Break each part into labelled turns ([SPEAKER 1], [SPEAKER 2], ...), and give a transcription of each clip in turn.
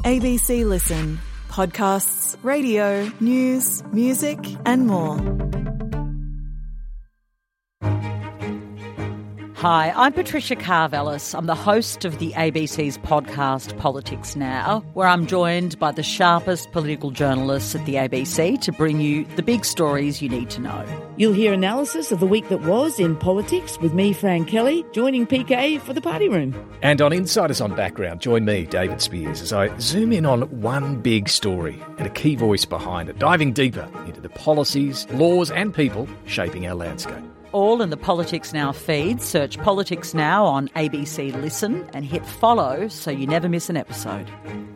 [SPEAKER 1] ABC Listen. Podcasts, radio, news, music and more.
[SPEAKER 2] Hi, I'm Patricia Carvelis. I'm the host of the ABC's podcast Politics Now, where I'm joined by the sharpest political journalists at the ABC to bring you the big stories you need to know.
[SPEAKER 3] You'll hear analysis of the week that was in politics with me, Fran Kelly, joining PK for the Party Room.
[SPEAKER 4] And on Insiders on Background, join me, David Spears, as I zoom in on one big story and a key voice behind it, diving deeper into the policies, laws and people shaping our landscape.
[SPEAKER 2] All in the Politics Now feed. Search Politics Now on ABC Listen and hit follow so you never miss an episode.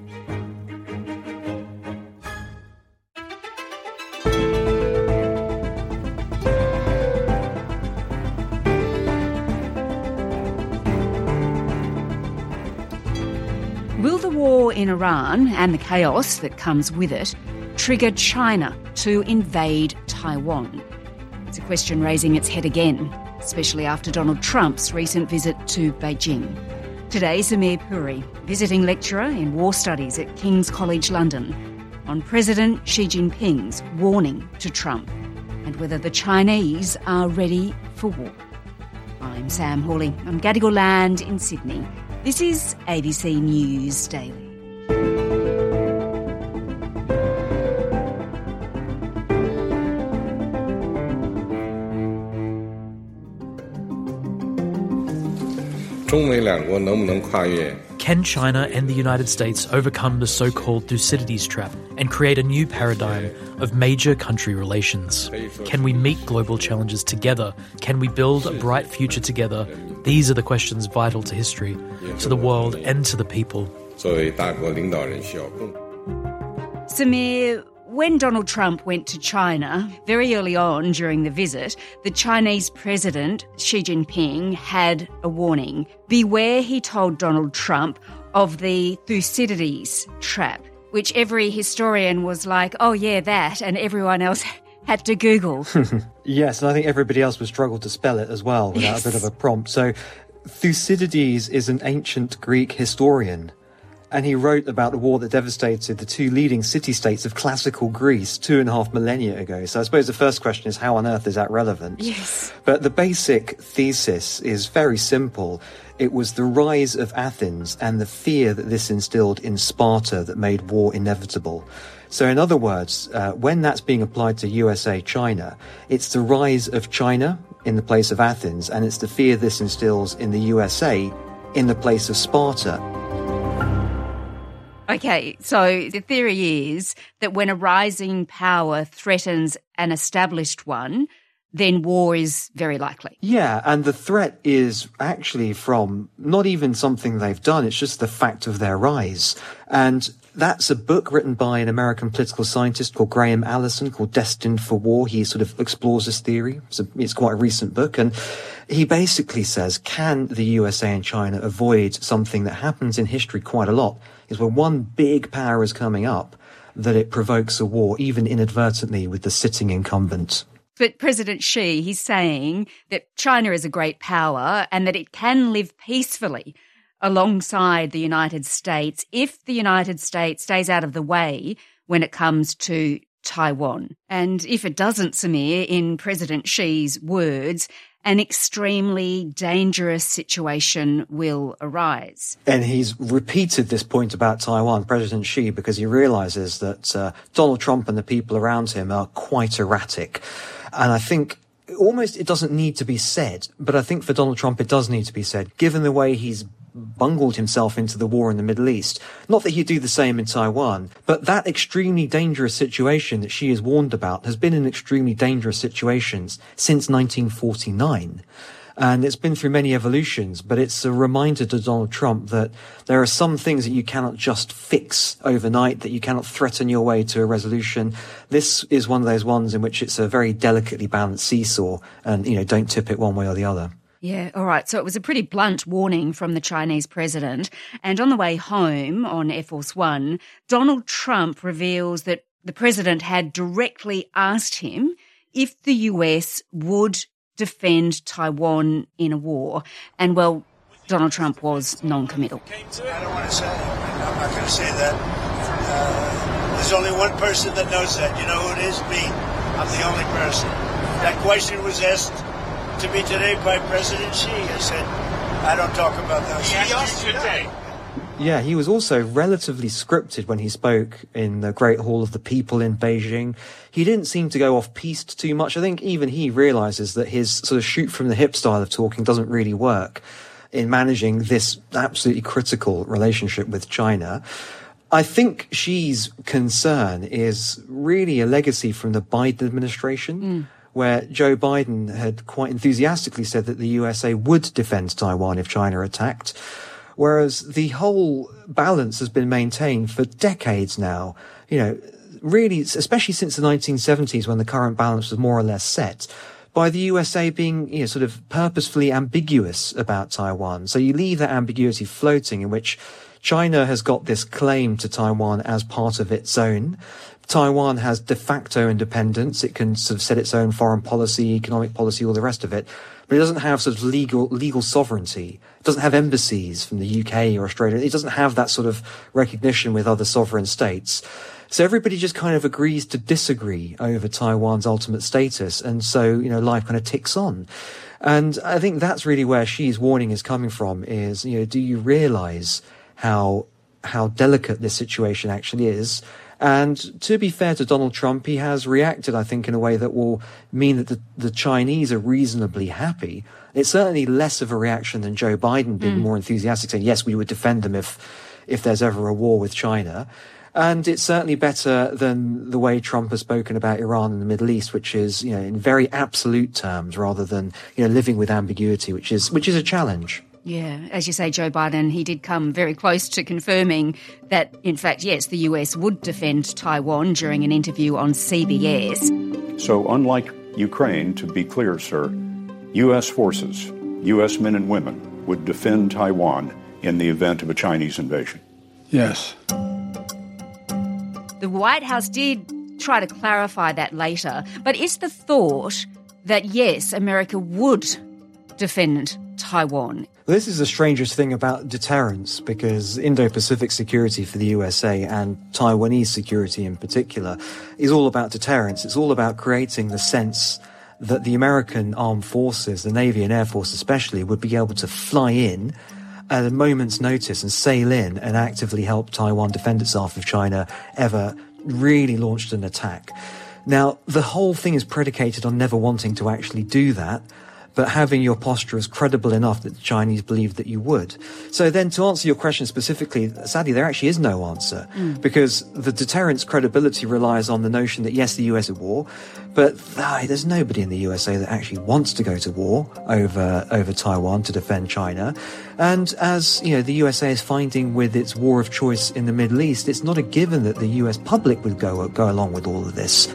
[SPEAKER 5] Will the war in Iran and the chaos that comes with it trigger China to invade Taiwan? It's a question raising its head again, especially after Donald Trump's recent visit to Beijing. Today, Samir Puri, visiting lecturer in war studies at King's College London, on President Xi Jinping's warning to Trump and whether the Chinese are ready for war. I'm Sam Hawley. I'm Gadigal Land in Sydney. This is ABC News Daily.
[SPEAKER 6] Can China and the United States overcome the so-called Thucydides trap and create a new paradigm of major country relations? Can we meet global challenges together? Can we build a bright future together? These are the questions vital to history, to the world and to the people.
[SPEAKER 5] Samir, when Donald Trump went to China, very early on during the visit, the Chinese president, Xi Jinping, had a warning. Beware, he told Donald Trump, of the Thucydides trap, which every historian was like, oh yeah, that, and everyone else had to Google.
[SPEAKER 7] Yes, and I think everybody else would struggle to spell it as well without a bit of a prompt. So Thucydides is an ancient Greek historian, and he wrote about the war that devastated the two leading city-states of classical Greece 2.5 millennia ago. So I suppose the first question is, how on earth is that relevant?
[SPEAKER 5] Yes.
[SPEAKER 7] But the basic thesis is very simple. It was the rise of Athens and the fear that this instilled in Sparta that made war inevitable. So in other words, when that's being applied to USA-China, it's the rise of China in the place of Athens, and it's the fear this instills in the USA in the place of Sparta.
[SPEAKER 5] Okay, so the theory is that when a rising power threatens an established one, then war is very likely.
[SPEAKER 7] Yeah, and the threat is actually from not even something they've done, it's just the fact of their rise. And that's a book written by an American political scientist called Graham Allison called Destined for War. He sort of explores this theory. It's quite a recent book. And he basically says, can the USA and China avoid something that happens in history quite a lot, is when one big power is coming up, that it provokes a war, even inadvertently, with the sitting incumbent.
[SPEAKER 5] But President Xi, he's saying that China is a great power and that it can live peacefully alongside the United States if the United States stays out of the way when it comes to Taiwan. And if it doesn't, Samir, in President Xi's words, an extremely dangerous situation will arise.
[SPEAKER 7] And he's repeated this point about Taiwan, President Xi, because he realises that Donald Trump and the people around him are quite erratic. And I think almost it doesn't need to be said, but I think for Donald Trump it does need to be said, given the way he's bungled himself into the war in the Middle East. Not that he'd do the same in Taiwan, but that extremely dangerous situation that Xi has warned about has been in extremely dangerous situations since 1949. And it's been through many evolutions, but it's a reminder to Donald Trump that there are some things that you cannot just fix overnight, that you cannot threaten your way to a resolution. This is one of those ones in which it's a very delicately balanced seesaw and, don't tip it one way or the other.
[SPEAKER 5] Yeah, all right. So it was a pretty blunt warning from the Chinese president. And on the way home on Air Force One, Donald Trump reveals that the president had directly asked him if the US would defend Taiwan in a war. And, well, Donald Trump was non-committal.
[SPEAKER 8] I don't want to say I'm not going to say that. There's only one person that knows that. You know who it is? Me. I'm the only person. That question was asked to me today by President Xi. I said, I don't talk about those things today.
[SPEAKER 7] Yeah, he was also relatively scripted when he spoke in the Great Hall of the People in Beijing. He didn't seem to go off-piste too much. I think even he realizes that his sort of shoot-from-the-hip style of talking doesn't really work in managing this absolutely critical relationship with China. I think Xi's concern is really a legacy from the Biden administration, where Joe Biden had quite enthusiastically said that the USA would defend Taiwan if China attacked. Whereas the whole balance has been maintained for decades now, you know, really, especially since the 1970s when the current balance was more or less set, by the USA being, you know, sort of purposefully ambiguous about Taiwan. So you leave that ambiguity floating in which China has got this claim to Taiwan as part of its own. Taiwan has de facto independence. It can sort of set its own foreign policy, economic policy, all the rest of it. But it doesn't have sort of legal sovereignty. It doesn't have embassies from the UK or Australia. It doesn't have that sort of recognition with other sovereign states. So everybody just kind of agrees to disagree over Taiwan's ultimate status. And so, you know, life kind of ticks on. And I think that's really where Xi's warning is coming from is, you know, do you realize how delicate this situation actually is? And to be fair to Donald Trump, he has reacted, I think, in a way that will mean that the Chinese are reasonably happy. It's certainly less of a reaction than Joe Biden being more enthusiastic, saying, yes, we would defend them if there's ever a war with China. And it's certainly better than the way Trump has spoken about Iran and the Middle East, which is, you know, in very absolute terms rather than, you know, living with ambiguity, which is a challenge.
[SPEAKER 5] Yeah, as you say, Joe Biden, he did come very close to confirming that, in fact, yes, the US would defend Taiwan during an interview on CBS.
[SPEAKER 9] So unlike Ukraine, to be clear, sir, US forces, US men and women would defend Taiwan in the event of a Chinese invasion.
[SPEAKER 10] Yes.
[SPEAKER 5] The White House did try to clarify that later, but is the thought that, yes, America would defend Taiwan?
[SPEAKER 7] This is the strangest thing about deterrence, because Indo-Pacific security for the USA and Taiwanese security in particular is all about deterrence. It's all about creating the sense that the American armed forces, the Navy and Air Force especially, would be able to fly in at a moment's notice and sail in and actively help Taiwan defend itself if China ever really launched an attack. Now, the whole thing is predicated on never wanting to actually do that, but having your posture as credible enough that the Chinese believed that you would. So then to answer your question specifically, sadly, there actually is no answer, because the deterrence credibility relies on the notion that, yes, the US is at war, but there's nobody in the USA that actually wants to go to war over Taiwan to defend China. And as, you know, the USA is finding with its war of choice in the Middle East, it's not a given that the US public would go along with all of this.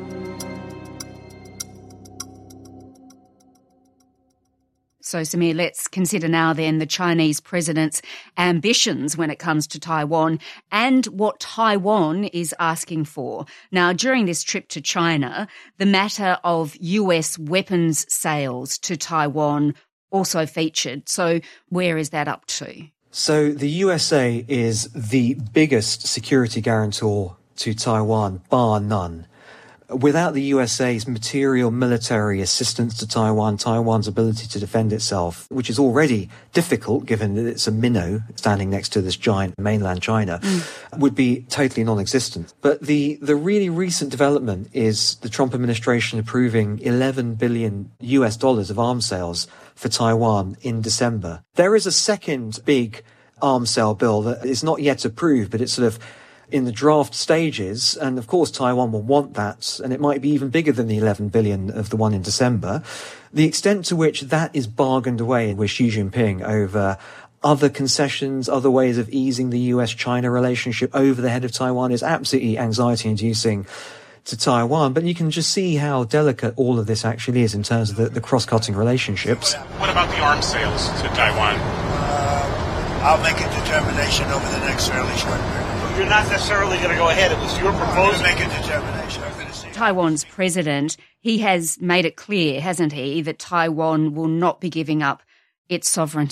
[SPEAKER 5] So, Samir, let's consider now then the Chinese president's ambitions when it comes to Taiwan and what Taiwan is asking for. Now, during this trip to China, the matter of US weapons sales to Taiwan also featured. So where is that up to?
[SPEAKER 7] So the USA is the biggest security guarantor to Taiwan, bar none. Without the USA's material military assistance to Taiwan, Taiwan's ability to defend itself, which is already difficult given that it's a minnow standing next to this giant mainland China, would be totally non-existent. But the really recent development is the Trump administration approving $11 billion of arms sales for Taiwan in December. There is a second big arms sale bill that is not yet approved, but it's sort of in the draft stages, and of course Taiwan will want that, and it might be even bigger than the 11 billion of the one in December. The extent to which that is bargained away with Xi Jinping over other concessions, other ways of easing the US-China relationship over the head of Taiwan is absolutely anxiety-inducing to Taiwan. But you can just see how delicate all of this actually is in terms of the cross-cutting relationships.
[SPEAKER 11] What about the arms sales to Taiwan?
[SPEAKER 8] I'll make a determination over the next fairly short period.
[SPEAKER 11] You're not necessarily going to go ahead. It was your proposal.
[SPEAKER 8] Make a determination.
[SPEAKER 5] Taiwan's president, he has made it clear, hasn't he, that Taiwan will not be giving up its sovereignty.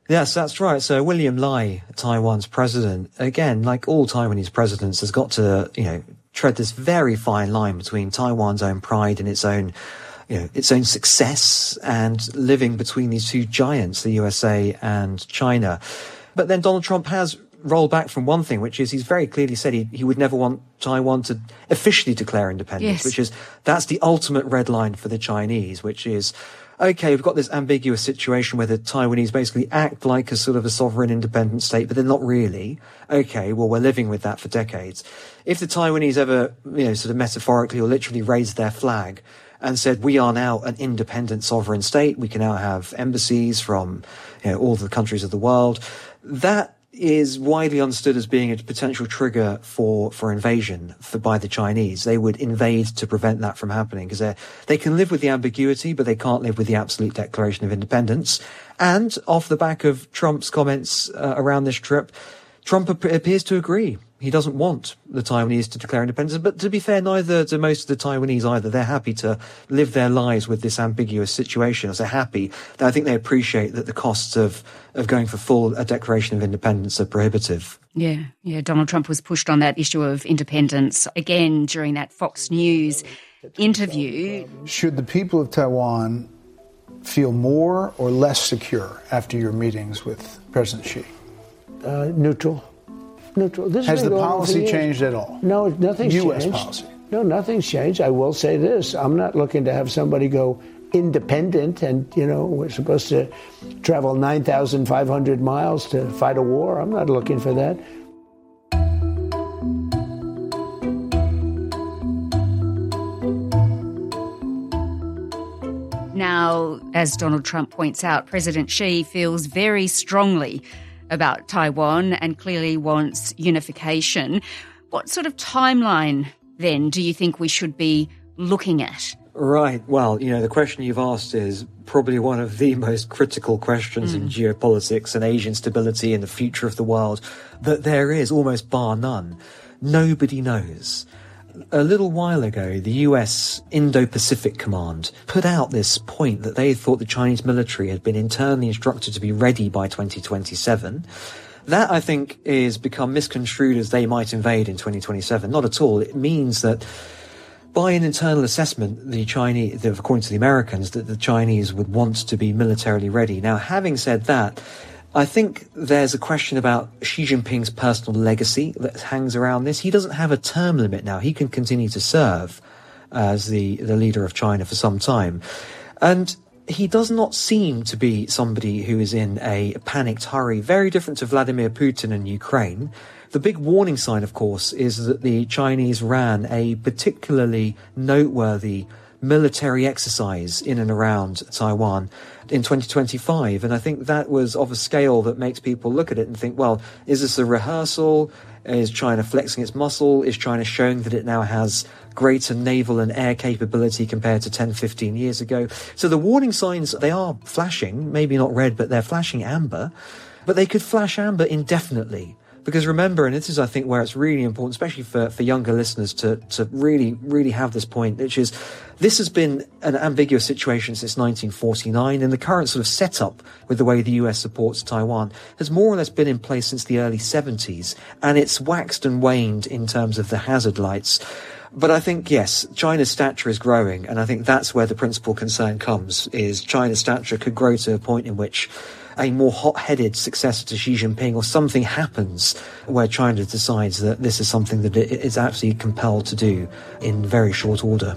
[SPEAKER 7] Yes, that's right. So William Lai, Taiwan's president, again, like all Taiwanese presidents, has got to, tread this very fine line between Taiwan's own pride and its own success and living between these two giants, the USA and China. But then Donald Trump has rolled back from one thing, which is he's very clearly said he would never want Taiwan to officially declare independence, which is that's the ultimate red line for the Chinese, which is, okay, we've got this ambiguous situation where the Taiwanese basically act like a sort of a sovereign independent state, but they're not really. Okay, well, we're living with that for decades. If the Taiwanese ever, sort of metaphorically or literally raised their flag and said, we are now an independent sovereign state, we can now have embassies from all the countries of the world, that is widely understood as being a potential trigger for invasion by the Chinese. They would invade to prevent that from happening because they can live with the ambiguity, but they can't live with the absolute declaration of independence. And off the back of Trump's comments around this trip, Trump appears to agree. He doesn't want the Taiwanese to declare independence. But to be fair, neither do most of the Taiwanese either. They're happy to live their lives with this ambiguous situation. They're happy. I think they appreciate that the costs of going for full declaration of independence are prohibitive.
[SPEAKER 5] Yeah. Donald Trump was pushed on that issue of independence again during that Fox News interview.
[SPEAKER 10] Should the people of Taiwan feel more or less secure after your meetings with President Xi?
[SPEAKER 12] Neutral.
[SPEAKER 10] Has the policy changed at all?
[SPEAKER 12] No, nothing's changed.
[SPEAKER 10] U.S. policy?
[SPEAKER 12] No, nothing's changed. I will say this. I'm not looking to have somebody go independent and, we're supposed to travel 9,500 miles to fight a war. I'm not looking for that.
[SPEAKER 5] Now, as Donald Trump points out, President Xi feels very strongly about Taiwan and clearly wants unification. What sort of timeline, then, do you think we should be looking at?
[SPEAKER 7] Right. Well, the question you've asked is probably one of the most critical questions in geopolitics and Asian stability and the future of the world that there is, almost bar none. Nobody knows. A little while ago, the US Indo-Pacific Command put out this point that they thought the Chinese military had been internally instructed to be ready by 2027. That, I think, is become misconstrued as they might invade in 2027. Not at all. It means that by an internal assessment, the Chinese, according to the Americans, that the Chinese would want to be militarily ready. Now, having said that, I think there's a question about Xi Jinping's personal legacy that hangs around this. He doesn't have a term limit now. He can continue to serve as the leader of China for some time. And he does not seem to be somebody who is in a panicked hurry, very different to Vladimir Putin in Ukraine. The big warning sign, of course, is that the Chinese ran a particularly noteworthy military exercise in and around Taiwan in 2025. And I think that was of a scale that makes people look at it and think, well, is this a rehearsal? Is China flexing its muscle? Is China showing that it now has greater naval and air capability compared to 10, 15 years ago? So the warning signs, they are flashing, maybe not red, but they're flashing amber. But they could flash amber indefinitely. Because remember, and this is, I think, where it's really important, especially for younger listeners to really, really have this point, which is this has been an ambiguous situation since 1949, and the current sort of setup with the way the US supports Taiwan has more or less been in place since the early 70s, and it's waxed and waned in terms of the hazard lights. But I think, yes, China's stature is growing, and I think that's where the principal concern comes, is China's stature could grow to a point in which a more hot-headed successor to Xi Jinping or something happens where China decides that this is something that it is absolutely compelled to do in very short order.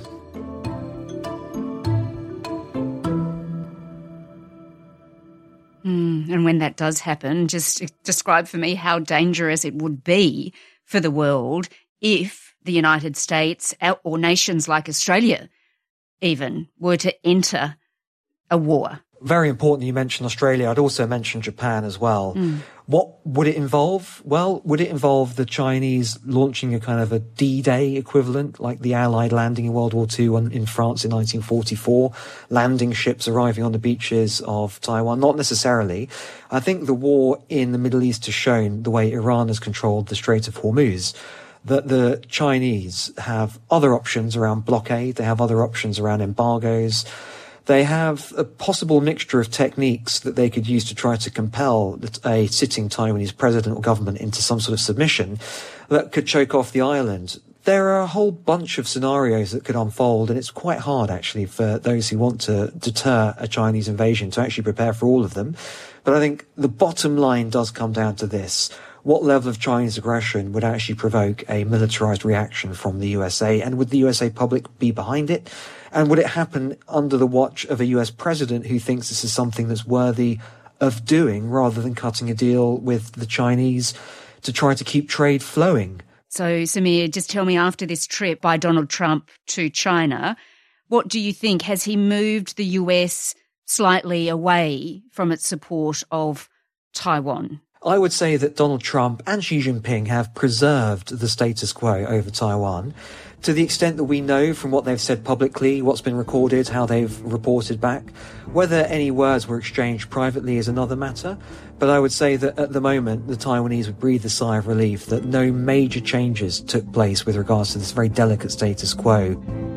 [SPEAKER 5] And when that does happen, just describe for me how dangerous it would be for the world if the United States or nations like Australia even were to enter a war.
[SPEAKER 7] Very important you mentioned Australia. I'd also mention Japan as well. What would it involve? Well, would it involve the Chinese launching a kind of a D-Day equivalent, like the Allied landing in World War II in France in 1944, landing ships arriving on the beaches of Taiwan? Not necessarily. I think the war in the Middle East has shown the way Iran has controlled the Strait of Hormuz, that the Chinese have other options around blockade, they have other options around embargoes. They have a possible mixture of techniques that they could use to try to compel a sitting Taiwanese president or government into some sort of submission that could choke off the island. There are a whole bunch of scenarios that could unfold, and it's quite hard, actually, for those who want to deter a Chinese invasion to actually prepare for all of them. But I think the bottom line does come down to this. What level of Chinese aggression would actually provoke a militarized reaction from the USA? And would the USA public be behind it? And would it happen under the watch of a US president who thinks this is something that's worthy of doing rather than cutting a deal with the Chinese to try to keep trade flowing?
[SPEAKER 5] So, Samir, just tell me, after this trip by Donald Trump to China, what do you think? Has he moved the US slightly away from its support of Taiwan?
[SPEAKER 7] I would say that Donald Trump and Xi Jinping have preserved the status quo over Taiwan to the extent that we know from what they've said publicly, what's been recorded, how they've reported back. Whether any words were exchanged privately is another matter, but I would say that at the moment the Taiwanese would breathe a sigh of relief that no major changes took place with regards to this very delicate status quo.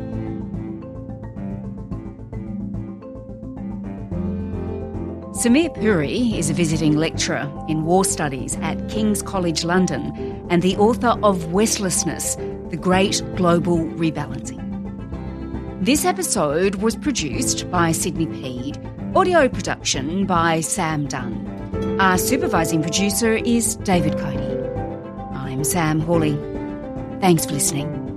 [SPEAKER 5] Samir Puri is a visiting lecturer in war studies at King's College London and the author of Westlessness, The Great Global Rebalancing. This episode was produced by Sydney Peed, audio production by Sam Dunn. Our supervising producer is David Cody. I'm Sam Hawley. Thanks for listening.